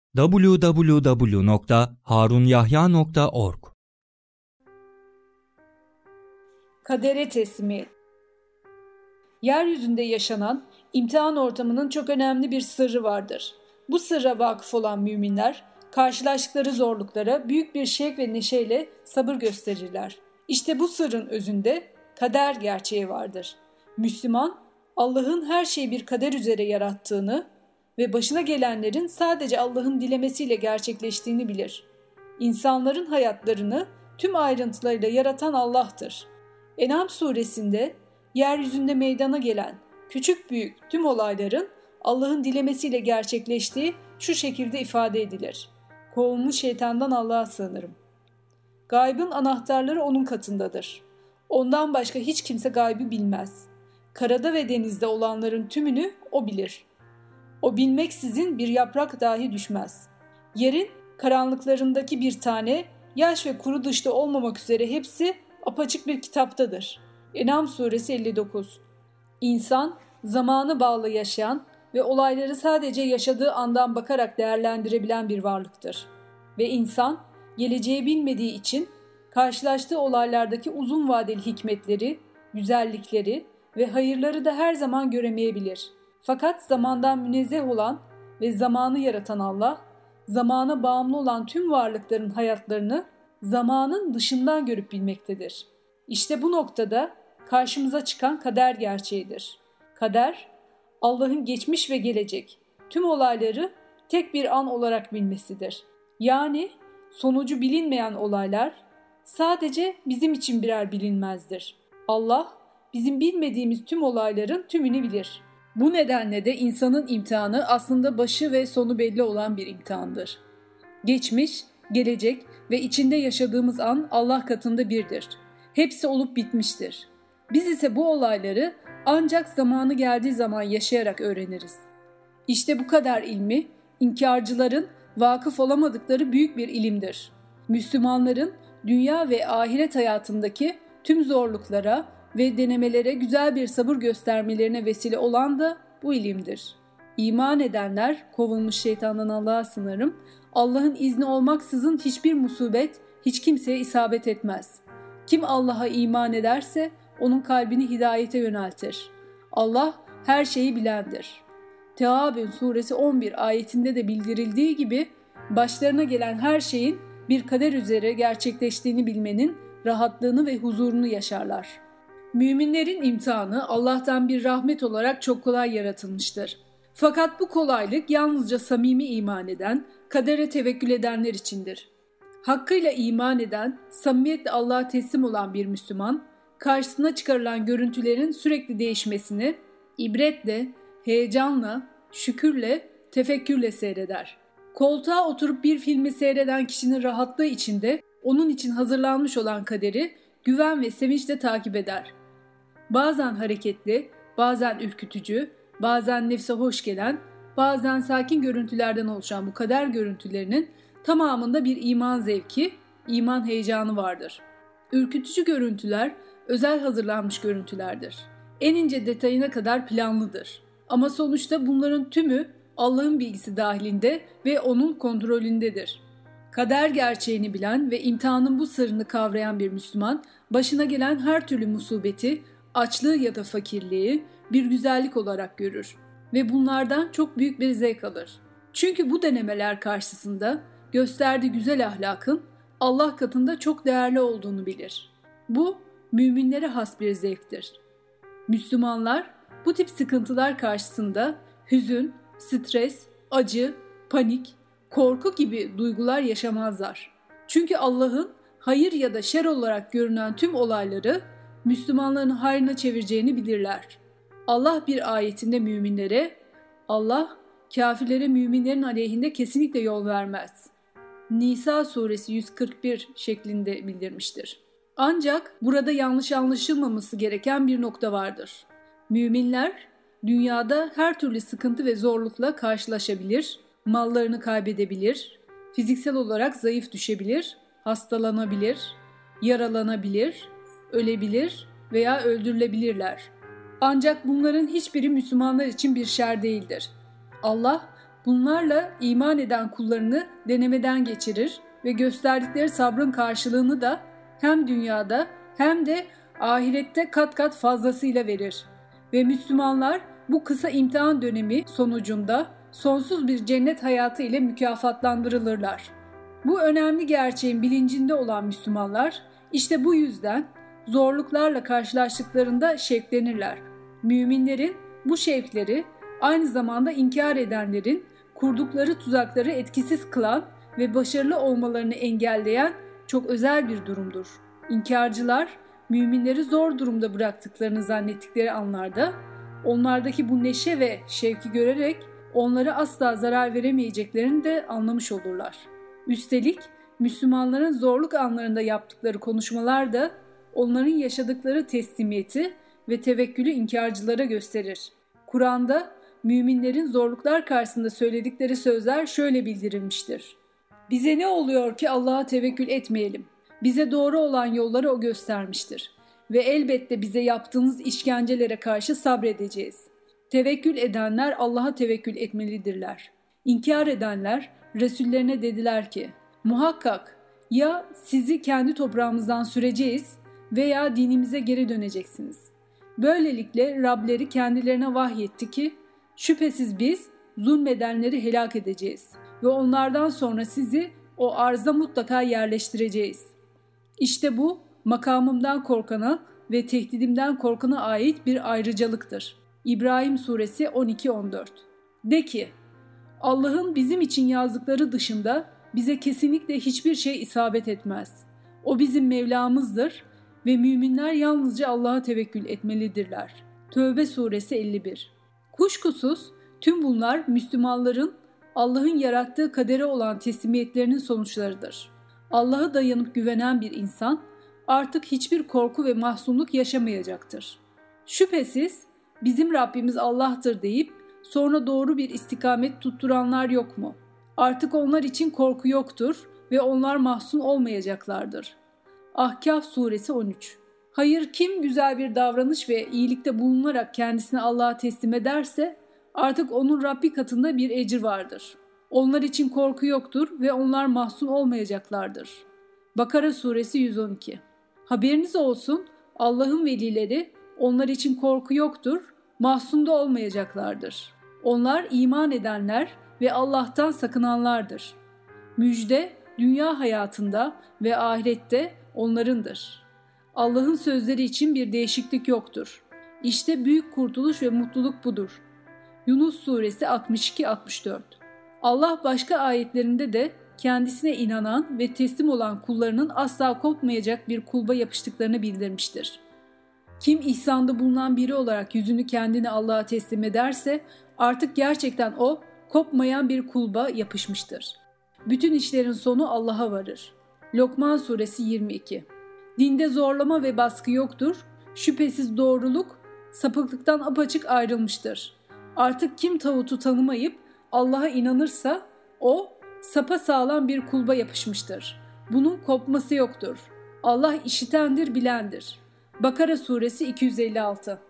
www.harunyahya.org. Kadere teslimiyet. Yeryüzünde yaşanan imtihan ortamının çok önemli bir sırrı vardır. Bu sırra vakıf olan müminler, karşılaştıkları zorluklara büyük bir şevk ve neşeyle sabır gösterirler. İşte bu sırrın özünde kader gerçeği vardır. Müslüman, Allah'ın her şeyi bir kader üzere yarattığını ve başına gelenlerin sadece Allah'ın dilemesiyle gerçekleştiğini bilir. İnsanların hayatlarını tüm ayrıntılarıyla yaratan Allah'tır. En'am suresinde yeryüzünde meydana gelen küçük büyük tüm olayların Allah'ın dilemesiyle gerçekleştiği şu şekilde ifade edilir. Kovulmuş şeytandan Allah'a sığınırım. Gaybın anahtarları onun katındadır. Ondan başka hiç kimse gaybı bilmez. Karada ve denizde olanların tümünü o bilir. O bilmeksizin bir yaprak dahi düşmez. Yerin karanlıklarındaki bir tane, yaş ve kuru dışta olmamak üzere hepsi apaçık bir kitaptadır. En'am suresi 59. İnsan, zamanı bağlı yaşayan ve olayları sadece yaşadığı andan bakarak değerlendirebilen bir varlıktır. Ve insan, geleceği bilmediği için karşılaştığı olaylardaki uzun vadeli hikmetleri, güzellikleri ve hayırları da her zaman göremeyebilir. Fakat zamandan münezzeh olan ve zamanı yaratan Allah, zamana bağımlı olan tüm varlıkların hayatlarını zamanın dışından görüp bilmektedir. İşte bu noktada karşımıza çıkan kader gerçeğidir. Kader, Allah'ın geçmiş ve gelecek tüm olayları tek bir an olarak bilmesidir. Yani sonucu bilinmeyen olaylar sadece bizim için birer bilinmezdir. Allah, bizim bilmediğimiz tüm olayların tümünü bilir. Bu nedenle de insanın imtihanı aslında başı ve sonu belli olan bir imtihandır. Geçmiş, gelecek ve içinde yaşadığımız an Allah katında birdir. Hepsi olup bitmiştir. Biz ise bu olayları ancak zamanı geldiği zaman yaşayarak öğreniriz. İşte bu kadar ilmi, inkarcıların vakıf olamadıkları büyük bir ilimdir. Müslümanların dünya ve ahiret hayatındaki tüm zorluklara ve denemelere güzel bir sabır göstermelerine vesile olan da bu ilimdir. İman edenler, kovulmuş şeytandan Allah'a sığınırım, Allah'ın izni olmaksızın hiçbir musibet hiç kimseye isabet etmez. Kim Allah'a iman ederse onun kalbini hidayete yöneltir. Allah her şeyi bilendir. Teâbün suresi 11 ayetinde de bildirildiği gibi başlarına gelen her şeyin bir kader üzere gerçekleştiğini bilmenin rahatlığını ve huzurunu yaşarlar. Müminlerin imtihanı Allah'tan bir rahmet olarak çok kolay yaratılmıştır. Fakat bu kolaylık yalnızca samimi iman eden, kadere tevekkül edenler içindir. Hakkıyla iman eden, samimiyetle Allah'a teslim olan bir Müslüman, karşısına çıkarılan görüntülerin sürekli değişmesini ibretle, heyecanla, şükürle, tefekkürle seyreder. Koltuğa oturup bir filmi seyreden kişinin rahatlığı içinde onun için hazırlanmış olan kaderi güven ve sevinçle takip eder. Bazen hareketli, bazen ürkütücü, bazen nefse hoş gelen, bazen sakin görüntülerden oluşan bu kader görüntülerinin tamamında bir iman zevki, iman heyecanı vardır. Ürkütücü görüntüler özel hazırlanmış görüntülerdir. En ince detayına kadar planlıdır. Ama sonuçta bunların tümü Allah'ın bilgisi dahilinde ve onun kontrolündedir. Kader gerçeğini bilen ve imtihanın bu sırrını kavrayan bir Müslüman, başına gelen her türlü musibeti, açlığı ya da fakirliği bir güzellik olarak görür ve bunlardan çok büyük bir zevk alır. Çünkü bu denemeler karşısında gösterdiği güzel ahlakın Allah katında çok değerli olduğunu bilir. Bu, müminlere has bir zevktir. Müslümanlar bu tip sıkıntılar karşısında hüzün, stres, acı, panik, korku gibi duygular yaşamazlar. Çünkü Allah'ın hayır ya da şer olarak görünen tüm olayları Müslümanların hayrına çevireceğini bilirler. Allah bir ayetinde müminlere, Allah kafirlere müminlerin aleyhinde kesinlikle yol vermez. Nisa suresi 141 şeklinde bildirmiştir. Ancak burada yanlış anlaşılmaması gereken bir nokta vardır. Müminler dünyada her türlü sıkıntı ve zorlukla karşılaşabilir, mallarını kaybedebilir, fiziksel olarak zayıf düşebilir, hastalanabilir, yaralanabilir, ölebilir veya öldürülebilirler. Ancak bunların hiçbiri Müslümanlar için bir şer değildir. Allah Bunlarla iman eden kullarını denemeden geçirir ve gösterdikleri sabrın karşılığını da hem dünyada hem de ahirette kat kat fazlasıyla verir. Ve Müslümanlar bu kısa imtihan dönemi sonucunda sonsuz bir cennet hayatı ile mükafatlandırılırlar. Bu önemli gerçeğin bilincinde olan Müslümanlar işte bu yüzden zorluklarla karşılaştıklarında şevklenirler. Müminlerin bu şevkleri aynı zamanda inkar edenlerin kurdukları tuzakları etkisiz kılan ve başarılı olmalarını engelleyen çok özel bir durumdur. İnkarcılar, müminleri zor durumda bıraktıklarını zannettikleri anlarda, onlardaki bu neşe ve şevki görerek onlara asla zarar veremeyeceklerini de anlamış olurlar. Üstelik Müslümanların zorluk anlarında yaptıkları konuşmalar da onların yaşadıkları teslimiyeti ve tevekkülü inkarcılara gösterir. Kur'an'da müminlerin zorluklar karşısında söyledikleri sözler şöyle bildirilmiştir. Bize ne oluyor ki Allah'a tevekkül etmeyelim? Bize doğru olan yolları O göstermiştir. Ve elbette bize yaptığınız işkencelere karşı sabredeceğiz. Tevekkül edenler Allah'a tevekkül etmelidirler. İnkar edenler Resullerine dediler ki, muhakkak ya sizi kendi toprağımızdan süreceğiz veya dinimize geri döneceksiniz. Böylelikle Rableri kendilerine vahyetti ki, şüphesiz biz zulmedenleri helak edeceğiz ve onlardan sonra sizi o arza mutlaka yerleştireceğiz. İşte bu makamımdan korkana ve tehdidimden korkana ait bir ayrıcalıktır. İbrahim suresi 12-14. De ki, Allah'ın bizim için yazdıkları dışında bize kesinlikle hiçbir şey isabet etmez. O bizim Mevlamızdır ve müminler yalnızca Allah'a tevekkül etmelidirler. Tövbe suresi 51. Kuşkusuz tüm bunlar Müslümanların Allah'ın yarattığı kadere olan teslimiyetlerinin sonuçlarıdır. Allah'a dayanıp güvenen bir insan artık hiçbir korku ve mahzunluk yaşamayacaktır. Şüphesiz bizim Rabbimiz Allah'tır deyip sonra doğru bir istikamet tutturanlar yok mu? Artık onlar için korku yoktur ve onlar mahzun olmayacaklardır. Ahkaf suresi 13. Hayır, kim güzel bir davranış ve iyilikte bulunarak kendisini Allah'a teslim ederse artık onun Rabbi katında bir ecir vardır. Onlar için korku yoktur ve onlar mahzun olmayacaklardır. Bakara suresi 112. Haberiniz olsun, Allah'ın velileri onlar için korku yoktur, mahzun da olmayacaklardır. Onlar iman edenler ve Allah'tan sakınanlardır. Müjde dünya hayatında ve ahirette onlarındır. Allah'ın sözleri için bir değişiklik yoktur. İşte büyük kurtuluş ve mutluluk budur. Yunus suresi 62-64. Allah başka ayetlerinde de kendisine inanan ve teslim olan kullarının asla kopmayacak bir kulba yapıştıklarını bildirmiştir. Kim ihsanda bulunan biri olarak yüzünü kendini Allah'a teslim ederse artık gerçekten o kopmayan bir kulba yapışmıştır. Bütün işlerin sonu Allah'a varır. Lokman suresi 22. Dinde zorlama ve baskı yoktur. Şüphesiz doğruluk sapıklıktan apaçık ayrılmıştır. Artık kim tağutu tanımayıp Allah'a inanırsa o sapasağlam bir kulba yapışmıştır. Bunun kopması yoktur. Allah işitendir, bilendir. Bakara suresi 256.